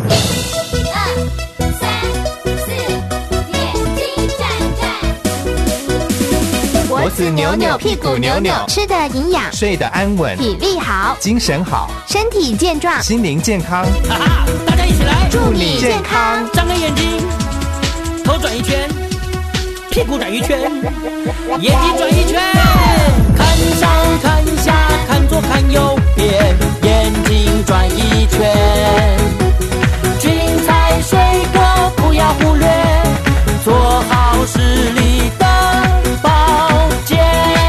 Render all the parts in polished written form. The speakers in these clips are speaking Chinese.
脖子扭扭，屁股扭扭， 吃得营养， 睡得安稳， 体力好， 精神好， 身体健壮， 心灵健康。 哈哈，大家一起来， 祝你健康！ 张开眼睛，头转一圈，屁股转一圈，眼睛转一圈，看上看下，看左看右边，眼睛转一圈。菌菜水果不要忽略，做好视力的保健。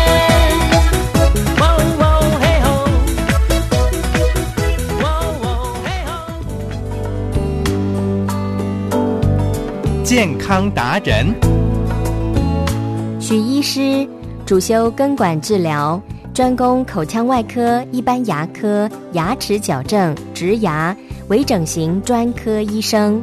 喔喔嘿吼，喔喔嘿吼。健康达人许医师主修根管治疗，专攻口腔外科、一般牙科、牙齿矫正、植牙、微整形专科医生。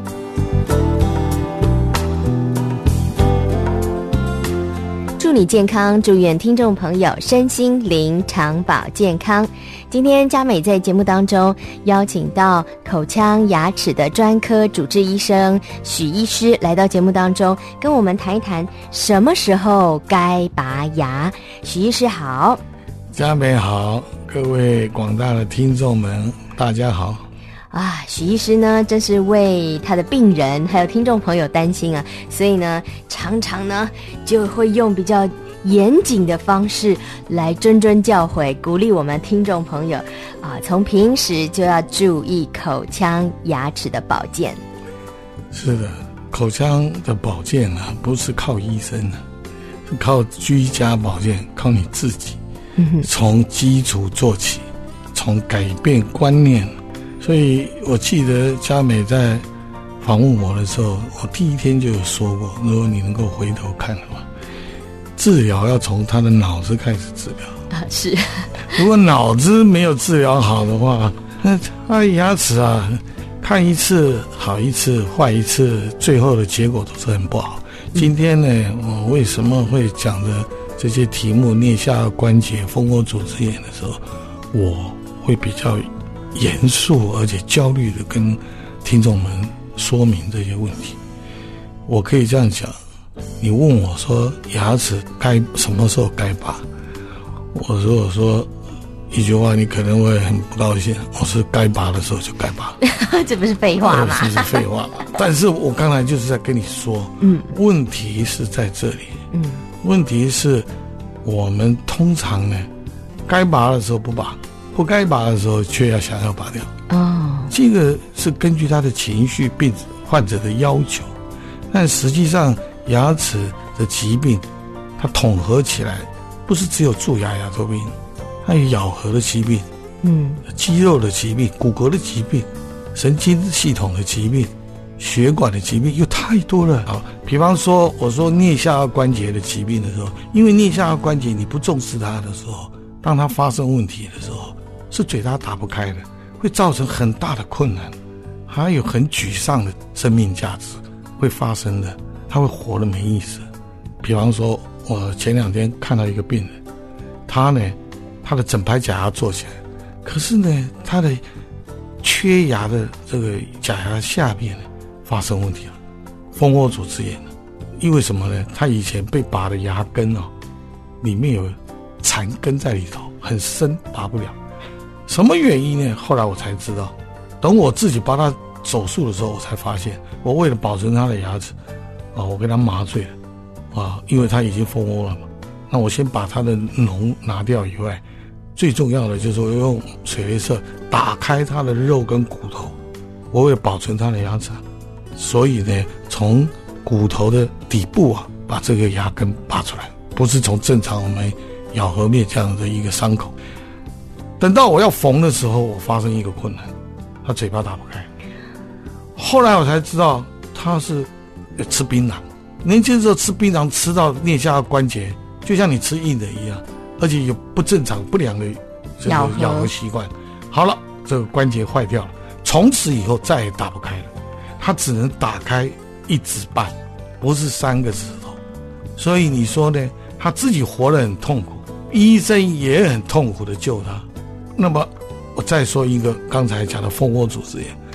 祝你健康，祝愿听众朋友身心灵长保健康。今天嘉美在节目当中邀请到口腔牙齿的专科主治医生许医师来到节目当中，跟我们谈一谈什么时候该拔牙。许医师好。 嘉美好，各位广大的听众们大家好。 许医师呢真是为他的病人还有听众朋友担心啊，所以呢常常呢就会用比较严谨的方式来谆谆教诲，鼓励我们听众朋友从平时就要注意口腔牙齿的保健。 是的，口腔的保健不是靠医生是靠居家保健，靠你自己，从基础做起，从改变观念。所以我记得嘉美在访问我的时候，我第一天就有说过，如果你能够回头看的话，治疗要从他的脑子开始治疗是。 如果脑子没有治疗好的话，那他的牙齿看一次好一次坏一次，最后的结果都是很不好。今天呢，我为什么会讲的这些题目，颞下关节、蜂窝组织炎的时候，我会比较严肃而且焦虑的跟听众们说明这些问题。我可以这样讲，你问我说牙齿什么时候该拔，我说一句话你可能会很不高兴，我是该拔的时候就该拔。 这不是废话吗？ 这是废话但是我刚才就是在跟你说，问题是在这里，问题是我们通常呢该拔的时候不拔，不该拔的时候却想要拔掉。这个是根据他的情绪、患者的要求，但实际上牙齿的疾病它统合起来不是只有蛀牙牙周病，它有咬合的疾病，肌肉的疾病、骨骼的疾病、神经系统的疾病、血管的疾病，有太多了。比方说我说颞下颌关节的疾病的时候，因为颞下颌关节你不重视它的时候，当它发生问题的时候，是嘴巴打不开的，会造成很大的困难，还有很沮丧的生命价值会发生的，他会活得没意思。比方说我前2天看到一个病人，他的整排假牙做起来，可是呢他的缺牙的这个假牙下面发生问题了，蜂窝组织炎了。因为什么呢？他以前被拔的牙根里面有残根在里头，很深，拔不了。什么原因呢？后来我才知道，等我自己帮他手术的时候，我才发现，我为了保存他的牙齿我给他麻醉了因为他已经蜂窝了嘛。那我先把他的脓拿掉以外，最重要的就是我用水雷射打开他的肉跟骨头，我为了保存他的牙齿，所以呢从骨头的底部把这个牙根拔出来，不是从正常我们咬合面这样的一个伤口。等到我要缝的时候，我发生一个困难，他嘴巴打不开。后来我才知道他是吃槟榔，年轻的时候吃槟榔吃到颞下关节，就像你吃硬的一样，而且有不正常不良的这个咬合习惯。好了，这个关节坏掉了，从此以后再也打不开了，他只能打开1指半，不是3个指头。所以你说呢，他自己活得很痛苦，医生也很痛苦的救他。那么我再说一个刚才讲的蜂窝组织炎，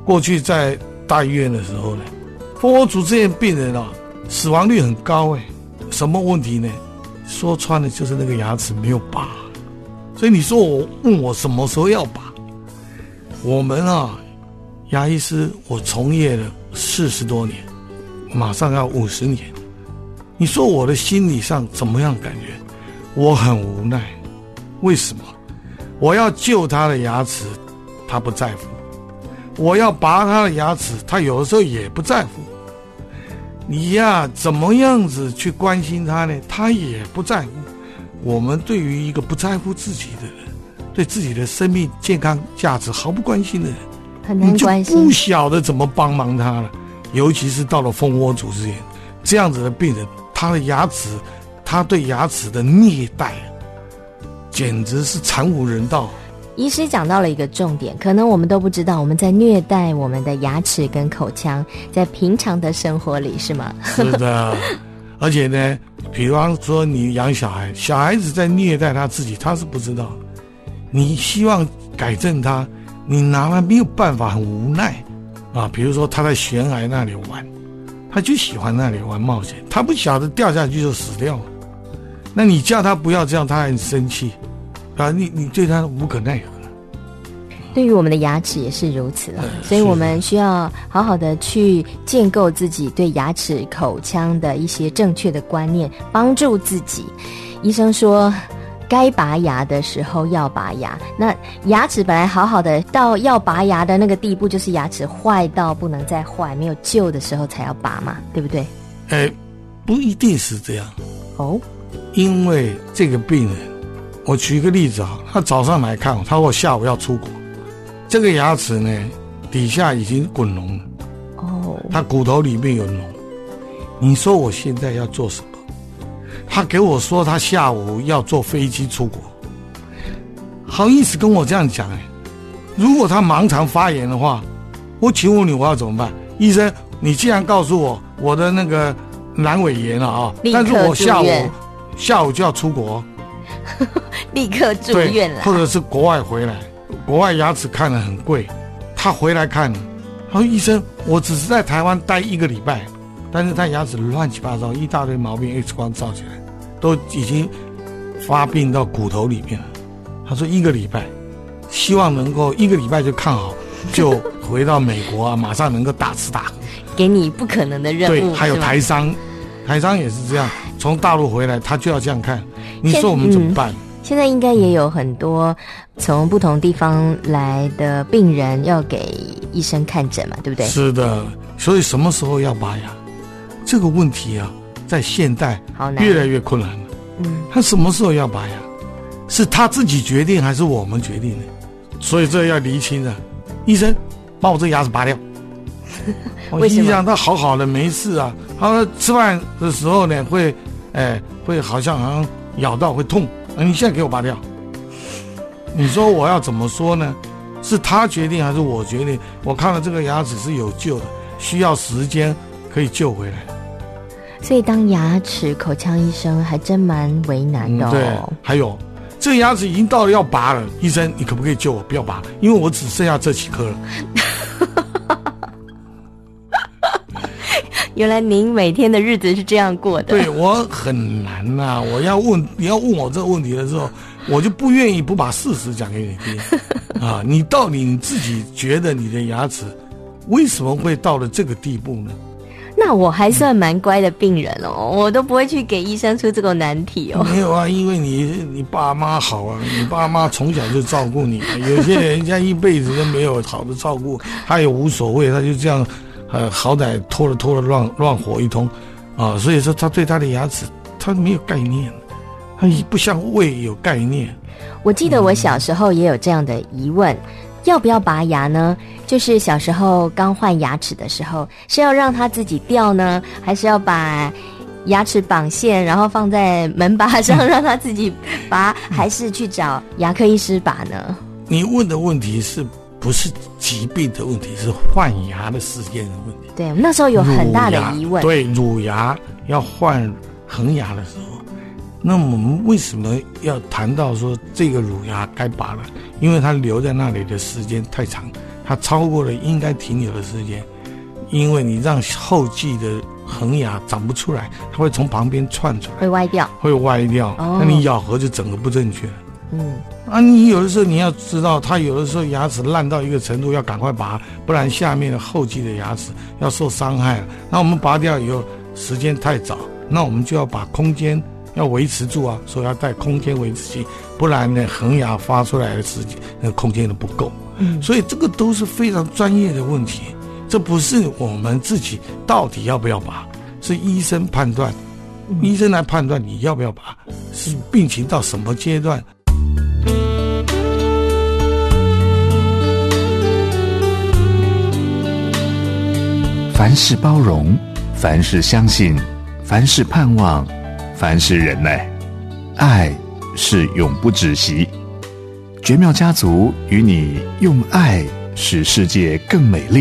过去在大医院的时候呢，蜂窝组织炎病人啊，死亡率很高什么问题呢？说穿了就是那个牙齿没有拔。所以你说问我什么时候要拔？我们牙医师我从业了40多年，马上要50年。你说我的心理上怎么样感觉？我很无奈。为什么？我要救他的牙齿，他不在乎；我要拔他的牙齿，他有的时候也不在乎。你怎么样子去关心他呢？他也不在乎。我们对于一个不在乎自己的人，对自己的生命健康价值毫不关心的人， 很难关心， 你就不晓得怎么帮忙他了。尤其是到了蜂窝组织炎这样子的病人，他的牙齿，他对牙齿的虐待简直是惨无人道。 医师讲到了一个重点，可能我们都不知道我们在虐待我们的牙齿跟口腔，在平常的生活里，是吗？ 是的。而且呢，比方说你养小孩，小孩子在虐待他自己，他是不知道。你希望改正他，你拿他没有办法，很无奈比如说他在悬崖那里玩，他就喜欢那里玩冒险，他不晓得掉下去就死掉了。那你叫他不要这样，他很生气你对他无可奈何。 对于我们的牙齿也是如此所以我们需要好好的去建构自己对牙齿口腔的一些正确的观念，帮助自己。医生说该拔牙的时候要拔牙，那牙齿本来好好的，到要拔牙的那个地步，就是牙齿坏到不能再坏，没有救的时候才要拔嘛，对不对？ 不一定是这样因为这个病人，我举一个例子他早上来看我，他说我下午要出国，这个牙齿呢底下已经滚脓了他骨头里面有脓。你说我现在要做什么？他给我说他下午要坐飞机出国，好意思跟我这样讲如果他盲肠发炎的话，请问你我要怎么办？医生，你既然告诉我我的那个阑尾炎了但是我下午就要出国立刻住院了， 或者是国外回来，国外牙齿看了很贵，他回来看了，他说医生，我只是在台湾待1个礼拜，但是他牙齿乱七八糟，一大堆毛病 X 光照起来都已经发病到骨头里面了。他说1个礼拜，希望能够1个礼拜就看好，就回到美国马上能够大吃大喝。 给你不可能的任务。 对，还有台商也是这样，从大陆回来他就要这样看，你说我们怎么办？ 现在应该也有很多从不同地方来的病人要给医生看诊嘛，对不对？是的，所以什么时候要拔牙这个问题在现代越来越困难了。他什么时候要拔牙，是他自己决定还是我们决定的？所以这要厘清医生把我这牙齿拔掉为什么？ 他好好的没事他吃饭的时候呢会好像咬到会痛，你现在给我拔掉，你说我要怎么说呢？是他决定还是我决定？我看了这个牙齿是有救的，需要时间可以救回来。 所以当牙齿口腔医生还真蛮为难的对，还有这个牙齿已经到了要拔了，医生你可不可以救我不要拔，因为我只剩下这几颗了原来您每天的日子是这样过的。 对，我很难你要问我这个问题的时候，我就不愿意不把事实讲给你听你到底你自己觉得你的牙齿为什么会到了这个地步呢？ 那我还算蛮乖的病人我都不会去给医生出这个难题没有因为你爸妈好你爸妈从小就照顾你有些人家一辈子都没有好的照顾，他也无所谓，他就这样好歹拖了乱活一通所以说他对他的牙齿他没有概念，他不像胃有概念。 我记得我小时候也有这样的疑问，要不要拔牙呢？就是小时候刚换牙齿的时候，是要让它自己掉呢，还是要把牙齿绑线然后放在门把上让它自己拔还是去找牙科医师拔呢？ 你问的问题是不是疾病的问题，是换牙的时间的问题。 对，那时候有很大的疑问。 对，乳牙要换恒牙的时候，那我们为什么要谈到说这个乳牙该拔了？因为它留在那里的时间太长， 它超过了应该停留的时间，因为你让后继的恒牙长不出来，它会从旁边窜出来， 会歪掉， 那你咬合就整个不正确了。你有的时候你要知道，它有的时候牙齿烂到一个程度，要赶快拔，不然下面的后继的牙齿要受伤害了。那我们拔掉以后时间太早，那我们就要把空间要维持住啊，所以要带空间维持器，不然呢恒牙发出来的时间那个空间都不够。所以这个都是非常专业的问题，这不是我们自己到底要不要拔，是医生判断，医生来判断你要不要拔，是病情到什么阶段。 凡事包容，凡事相信，凡事盼望，凡事忍耐，爱是永不止息。绝妙家族与你用爱使世界更美丽。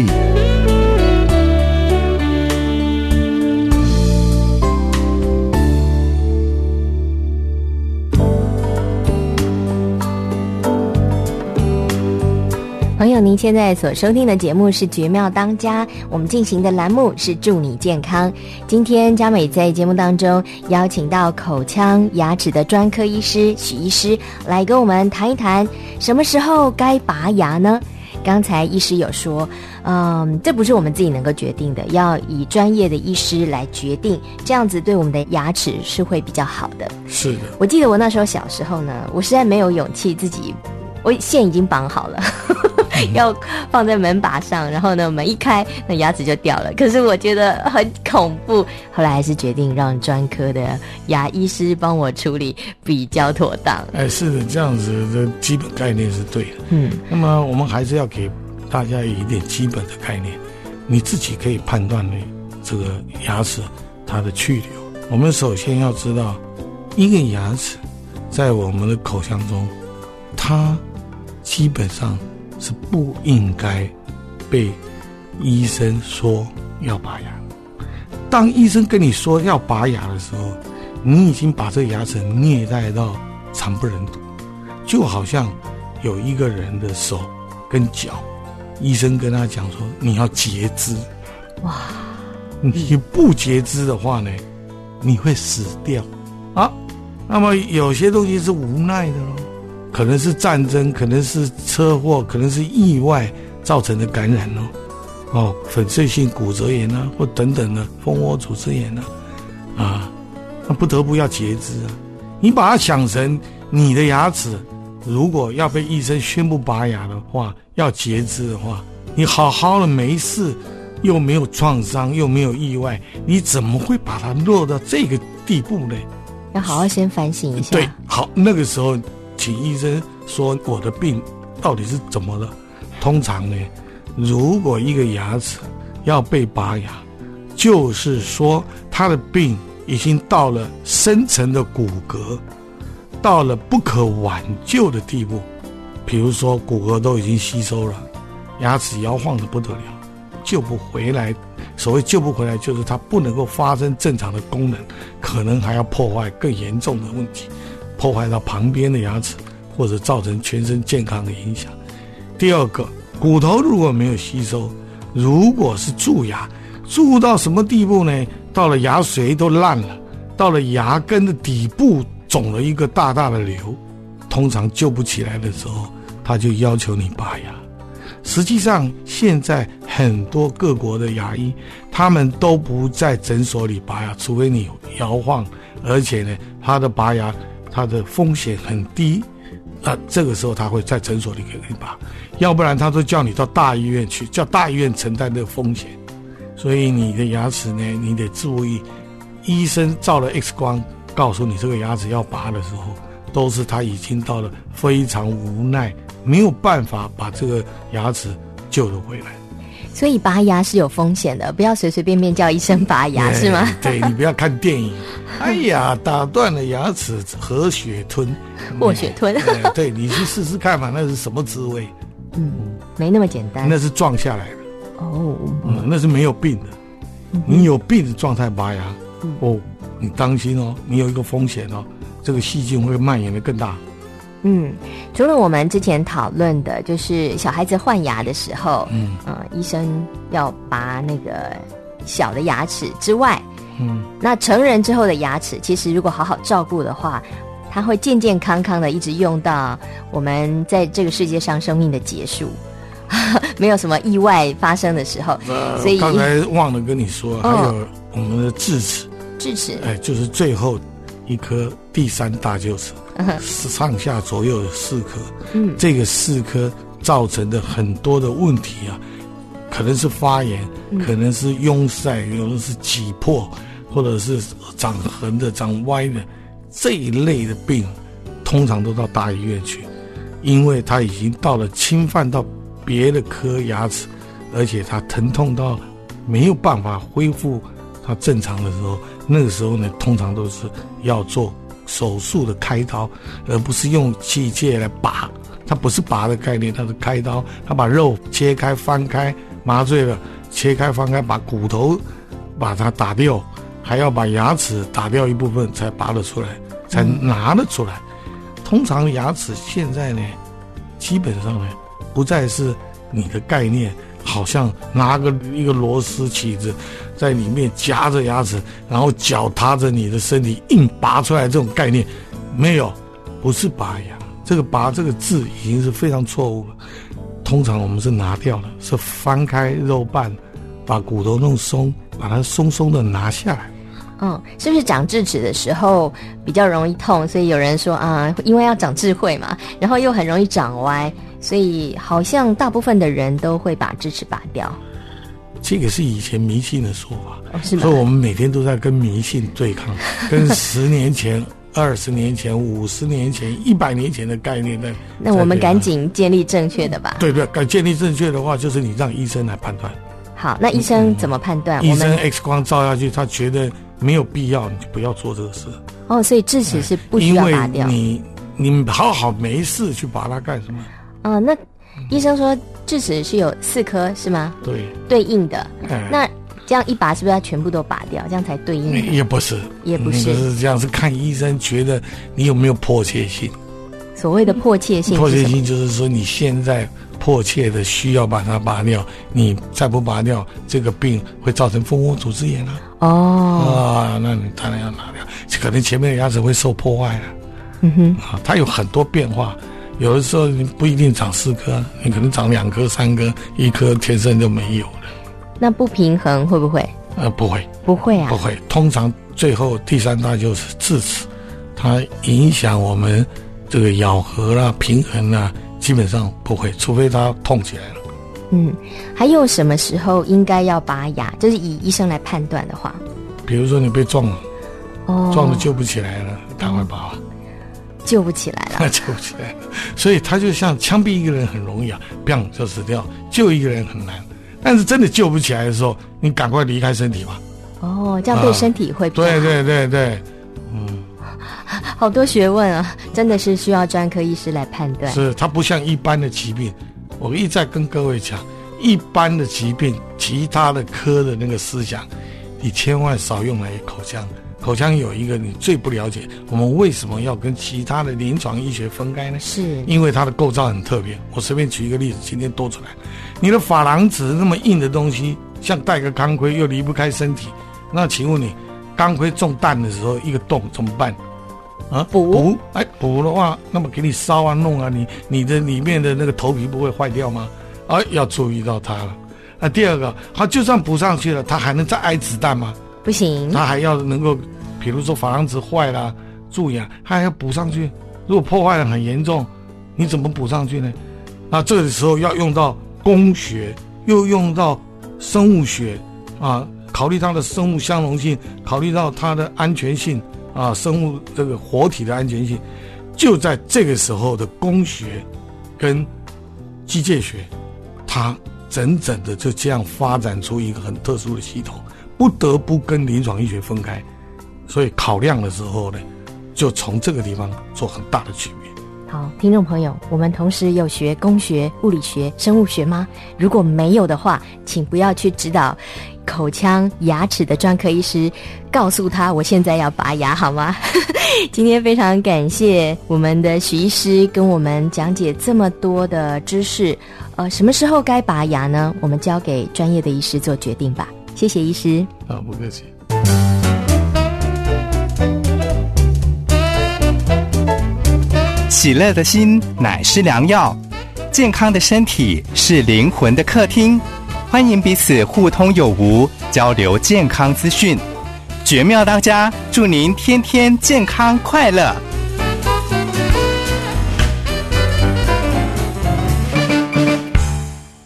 朋友，您现在所收听的节目是绝妙当家，我们进行的栏目是祝你健康。今天嘉美在节目当中邀请到口腔牙齿的专科医师许医师来跟我们谈一谈什么时候该拔牙呢？刚才医师有说这不是我们自己能够决定的，要以专业的医师来决定，这样子对我们的牙齿是会比较好的。 是的， 我记得我那时候小时候呢，我实在没有勇气自己，我线已经绑好了要放在门把上，然后呢门一开那牙齿就掉了，可是我觉得很恐怖，后来还是决定让专科的牙医师帮我处理比较妥当。 是的，这样子的基本概念是对的。那么我们还是要给大家有一点基本的概念，你自己可以判断的这个牙齿它的去留。我们首先要知道，一个牙齿在我们的口腔中，它基本上是不应该被医生说要拔牙。当医生跟你说要拔牙的时候，你已经把这个牙齿虐待到惨不忍睹，就好像有一个人的手跟脚，医生跟他讲说你要截肢，哇，你不截肢的话呢，你会死掉啊。那么有些东西是无奈的咯，可能是战争，可能是车祸，可能是意外造成的感染粉碎性骨折炎啊，或等等的蜂窝组织炎啊，那不得不要截肢啊。你把它想成你的牙齿如果要被医生宣布拔牙的话，要截肢的话，你好好的没事，又没有创伤，又没有意外，你怎么会把它落到这个地步呢？ 要好好先反省一下。 对，好，那个时候请医生说我的病到底是怎么了。通常呢，如果一个牙齿要被拔牙，就是说他的病已经到了深层的骨骼，到了不可挽救的地步。比如说骨骼都已经吸收了，牙齿摇晃得不得了，救不回来。所谓救不回来，就是它不能够发生正常的功能，可能还要破坏更严重的问题，破坏到旁边的牙齿，或者造成全身健康的影响。第二个，骨头如果没有吸收，如果是蛀牙，蛀到什么地步呢？到了牙髓都烂了，到了牙根的底部肿了一个大大的瘤，通常救不起来的时候，他就要求你拔牙。实际上现在很多各国的牙医，他们都不在诊所里拔牙，除非你摇晃，而且呢他的拔牙他的风险很低，这个时候他会在诊所里给你拔，要不然他都叫你到大医院去，叫大医院承担这个风险。所以你的牙齿呢，你得注意，医生照了 X 光告诉你这个牙齿要拔的时候，都是他已经到了非常无奈，没有办法把这个牙齿救得回来。 所以拔牙是有风险的，不要随随便便叫医生拔牙，是吗？ 对，你不要看电影哎呀，打断了牙齿和血吞， 或血吞对，你去试试看嘛，那是什么滋味？ 没那么简单， 那是撞下来的那是没有病的。你有病的状态拔牙你当心你有一个风险这个细菌会蔓延得更大除了我们之前讨论的，就是小孩子换牙的时候，医生要拔那个小的牙齿之外，那成人之后的牙齿，其实如果好好照顾的话，它会健健康康的一直用到我们在这个世界上生命的结束，没有什么意外发生的时候。所以刚才忘了跟你说，还有我们的智齿，就是最后一颗第三大臼齿，上下左右有4颗，这个4颗造成的很多的问题啊，可能是发炎，可能是壅塞，有的是挤破，或者是长横的、长歪的，这一类的病，通常都到大医院去，因为它已经到了侵犯到别的颗牙齿，而且它疼痛到没有办法恢复它正常的时候，那个时候呢，通常都是要做手术的开刀，而不是用器械来拔。它不是拔的概念，它是开刀，它把肉切开、翻开，麻醉了，切开、翻开，把骨头把它打掉，还要把牙齿打掉一部分才拔得出来，才拿得出来。通常牙齿现在呢，基本上呢，不再是你的概念，好像拿一个螺丝起子在里面夹着牙齿，然后脚踏着你的身体硬拔出来，这种概念没有，不是拔牙。这个拔这个字已经是非常错误了。通常我们是拿掉了，是翻开肉瓣，把骨头弄松，把它松松的拿下来。 是不是长智齿的时候比较容易痛？所以有人说因为要长智慧嘛，然后又很容易长歪，所以好像大部分的人都会把智齿拔掉。 这个是以前迷信的说法， 是吗？ 所以我们每天都在跟迷信对抗，跟10年前、20年前、50年前、100年前的概念的。 那我们赶紧建立正确的吧。 对，建立正确的话，就是你让医生来判断。 好，那医生怎么判断？ 医生 X 光照下去，他觉得没有必要，你就不要做这个事。 所以智齿是不需要拔掉。 因为你好没事去拔它干什么？ 那医生说智齿是有4颗是吗？对应的。那这样一拔是不是要全部都拔掉，这样才对应？ 也不是这样，是看医生觉得你有没有迫切性。 所谓的迫切性就是说你现在迫切的需要把它拔掉，你再不拔掉，这个病会造成蜂窝组织炎那你当然要拿掉，可能前面的牙齿会受破坏了。它有很多变化，有的时候你不一定长4颗，你可能长2颗、3颗，1颗天生就没有了。 那不平衡会不会？ 不会啊， 不会。通常最后第3大就是智齿，它影响我们这个咬合啦、平衡啦，基本上不会，除非它痛起来了。 还有什么时候应该要拔牙？就是以医生来判断的话， 比如说你被撞了，撞了救不起来了，赶快拔。 救不起来了， 救不起来了。所以他就像枪毙一个人很容易砰就死掉，救一个人很难。但是真的救不起来的时候，你赶快离开身体吧。 这样对身体会比较好。 对。 好多学问啊，真的是需要专科医师来判断。 是，它不像一般的疾病。我一再跟各位讲，一般的疾病，其他的科的那个思想，你千万少用来口腔。口腔有一个你最不了解，我们为什么要跟其他的临床医学分开呢？ 是因为它的构造很特别。我随便举一个例子，今天多出来，你的珐琅质那么硬的东西，像戴个钢盔又离不开身体，那请问你钢盔中弹的时候一个洞怎么办？补的话，那么给你烧啊弄啊，你的里面的那个头皮不会坏掉吗？要注意到它了。第二个，它就算补上去了，它还能再挨子弹吗？ 不行， 它还要能够，比如说珐琅质坏了、蛀牙，它还要补上去。如果破坏得很严重，你怎么补上去呢？那这个时候要用到工学，又用到生物学考虑它的生物相容性，考虑到它的安全性生物这个活体的安全性。就在这个时候的工学跟机械学，它整整的就这样发展出一个很特殊的系统，不得不跟临床医学分开。所以考量的时候呢，就从这个地方做很大的区别。 好，听众朋友，我们同时有学工学、物理学、生物学吗？如果没有的话，请不要去指导口腔牙齿的专科医师，告诉他我现在要拔牙，好吗？今天非常感谢我们的许医师跟我们讲解这么多的知识。什么时候该拔牙呢？我们交给专业的医师做决定吧。谢谢医师。 不客气。 喜乐的心乃是良药，健康的身体是灵魂的客厅。欢迎彼此互通有无，交流健康资讯。绝妙当家，祝您天天健康快乐。